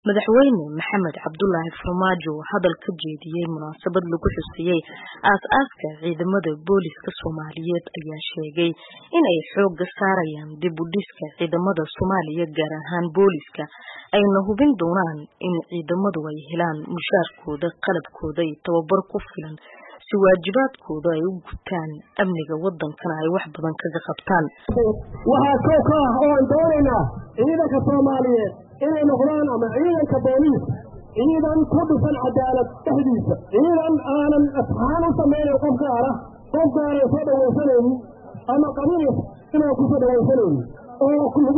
madaxweyne maxamed cabdullaahi farmaajo hadal ka jeediyay munaasabad lagu xusiyay aas-aaska ciidamada booliska Soomaaliyeed ayaa sheegay in ay xoog saarayaan dib u dhiska ciidamada Soomaaliya gaar ahaan booliska ayna hubin doonaan in ciidamadu ay helaan mushaarkooda qalabkooda iyo tababar ku filan si waajibaadkooda ay u gutaan amniga wadankana ay wax badan kaga qabtaan waxa ka oo doonaynaa ciidanka Soomaaliyeed inay noqdaan ama ciidanka booliis ciidan ku dhisan cadaalad dhexdiisa ciidan aanan asxaan u sameeyay qof gaar ah soo dhawaysanaynin ama qabiil inuu ku soo dhawaysanaynin oo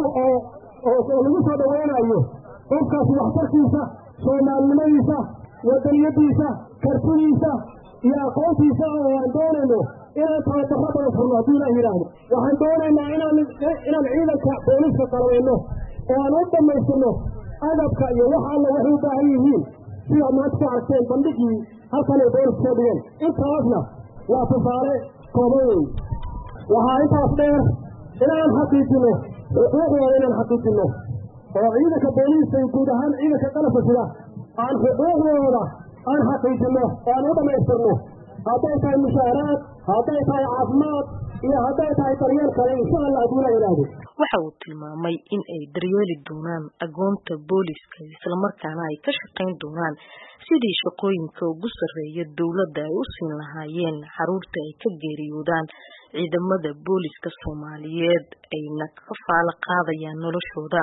lagu soo dhawaynayo qofkaas waxtarkiisa Soomaalinimadiisa wadaniyadiisa kartidiisa iyo aqoontiisa oo aan doonayno inaan tababarro badan furno haddii la yiraahdo waxaan doonaynaa inaan ciidanka booliska qalabeyno oo aan u dhamaystirno agabka iyo wax alla waxay u baahan yihiin sida maanta ku arkeen bandhigii halkan ay booliska soo dhigeen intaasna waa tusaale kooban weyn waxaa intaas dheer inaan xaqiijino xuquuqdooda inaan xaqiijino oo ciidanka booliska iyo guud ahaan ciidanka qalabka sida aan xuquuqdooda aan xaqiijino oo aan u dhamaystirno hadday tahay mushaaraad hadday tahay caafimaad iyo hadday tahay daryeel kale insha allah haddii la yidhaahdo waxa uu tilmaamay in ay daryeeli doonaan agoonta booliska isla markaana ay ka shaqayn doonaan sidii shaqooyinka ugu sarreeya dawladda ay u siin lahaayeen xaruurta ay ka geeriyoodaan ciidamada booliska Soomaaliyeed ayna ka faala qaadayaan noloshooda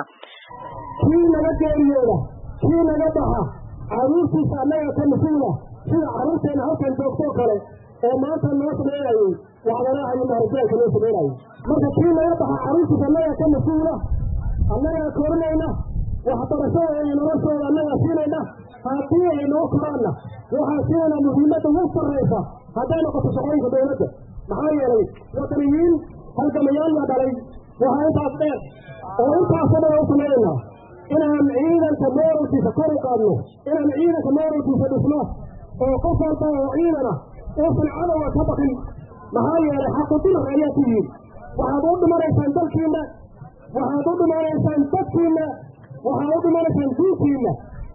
kii naga geeriyooda kii naga baxa caruurtiisa annaga ka mas-uula sida caruurteena halkan joogtoo kale oo maanta noo sameynayay waxdanaha iyo maharitaanka noo sameynayay marka kii naga baxa caruurtiisa annaga ka mas-uula annaga korinayna waxbarashada iyo noloshooda annaga siinayna haddii ay noo koraanna waxaan siinayna muhiimadda ugu sarraysa hadday noqoto shaqooyinka dawladda maxaa yeelay wadaniyiin halgamayaal la dhalay waxaa intaas dheer oo intaasoo dhan u sameynayna inaan ciidanka mooralkiisa kor u qaadno inaan ciidanka mooralkiisa dhisno oo qof walba oo ciidana uusan cadowga ka baqin maxaa yeelay xaqudilr ayaa ku yihin waxaad u dhimanaysaan dalkiina waxaad u dhimanaysaan dadkiina waxaad u dhimanaysaan diintiina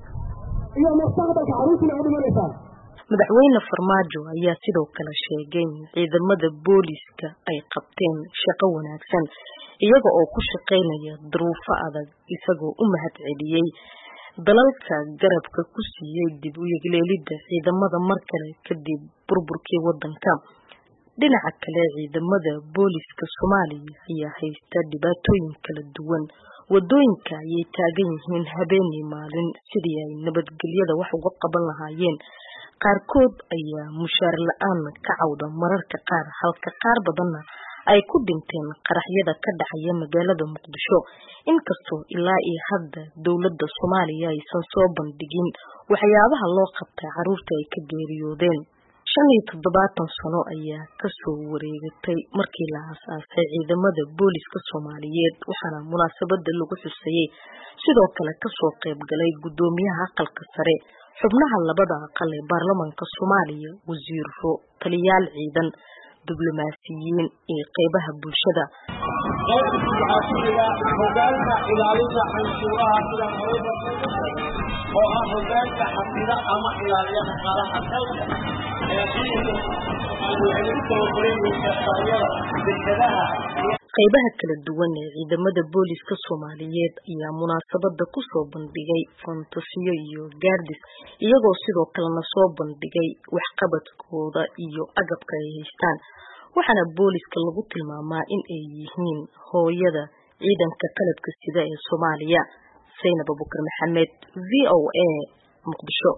iyo mustaqbalka caruurtiina u dhimanaysaan madaxweyne farmaajo ayaa sidoo kale sheegay in ciidamada booliska ay qabteen shaqo wanaagsan iyaga oo ku shaqaynaya duruufo adag isagoo u mahadceliyay dalalka garabka ku siiyay dib u yegleelidda ciidamada mar kale kadib burburkii wadanka dhinaca kale ciidamada booliska Soomaaliya ayaa haysta dhibaatooyin kala duwan wadooyinka ayay taagan yihiin habeen iyo maalin sidii ay nabadgelyada wax uga qaban lahaayeen qaarkood ayaa mushaar la'aan ka cawda mararka qaar halka qaar badanna ay ku dhinteen qaraxyada ka dhacaya magaalada Muqdisho inkastoo ilaa iyo hadda dawladda Soomaaliya aysan soo bandhigin waxyaabaha loo qabtay caruurta ay ka geeriyoodeen 75 sano ayaa ka soo wareegatay markii la aasaasay ciidamada booliska Soomaaliyeed waxaana munaasabada lagu xusayay sidoo kale ka soo qayb galay gudoomiyaha aqalka sare xubnaha labada aqal ee baarlamaanka Soomaaliya wasiiro taliyaal ciidan diblomaasiyiin iyo qaybaha bulshada hoggaanka ilaalinta canshuuraha sida oo ah hoggaanka xafida ama ilaaliya dhaqaalaha dalka qaybaha kala duwan ee ciidamada booliska Soomaaliyeed ayaa munaasabada ku soo bandhigay fantasiyo iyo gaardis iyagoo sidoo kalena soo bandhigay waxqabadkooda iyo agabka ay haystaan waxaana booliska lagu tilmaamaa in ay yihiin hooyada ciidanka qalabka sida ee Soomaaliya Zainab Abubakar Maxamed VOA Muqdisho